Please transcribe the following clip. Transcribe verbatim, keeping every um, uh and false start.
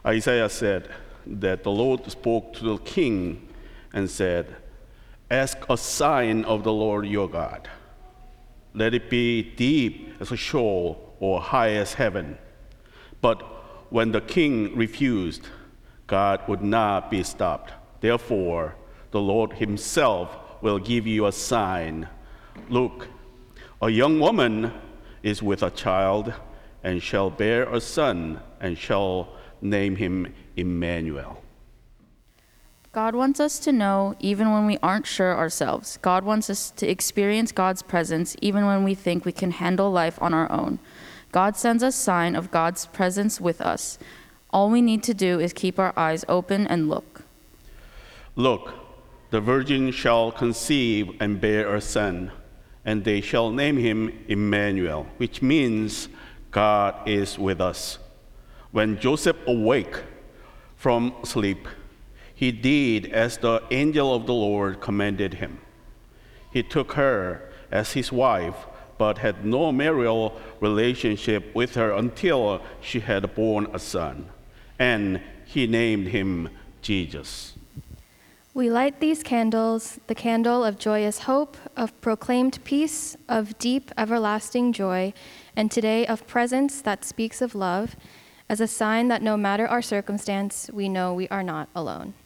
Isaiah said that the Lord spoke to the king and said, "Ask a sign of the Lord your God. Let it be deep as a shore or high as heaven." But when the king refused, God would not be stopped. Therefore, the Lord himself will give you a sign. Look, a young woman is with a child and shall bear a son and shall name him Emmanuel. God wants us to know even when we aren't sure ourselves. God wants us to experience God's presence even when we think we can handle life on our own. God sends us a sign of God's presence with us. All we need to do is keep our eyes open and look. Look, the virgin shall conceive and bear a son, and they shall name him Emmanuel, which means God is with us. When Joseph awoke from sleep, he did as the angel of the Lord commanded him. He took her as his wife, but had no marital relationship with her until she had borne a son, and he named him Jesus. We light these candles, the candle of joyous hope, of proclaimed peace, of deep everlasting joy, and today of presence that speaks of love, as a sign that no matter our circumstance, we know we are not alone.